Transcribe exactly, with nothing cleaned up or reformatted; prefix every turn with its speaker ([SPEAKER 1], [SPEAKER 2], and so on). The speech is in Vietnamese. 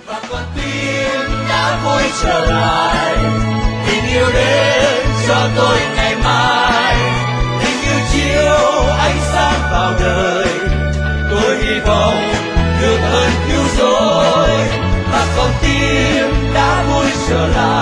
[SPEAKER 1] và con tim đã vui trở lại. Tình yêu đến cho tôi ngày mai, tình yêu chiếu ánh sáng vào đời. Tôi hy vọng được ơn cứu rỗi và con tim đã vui trở lại.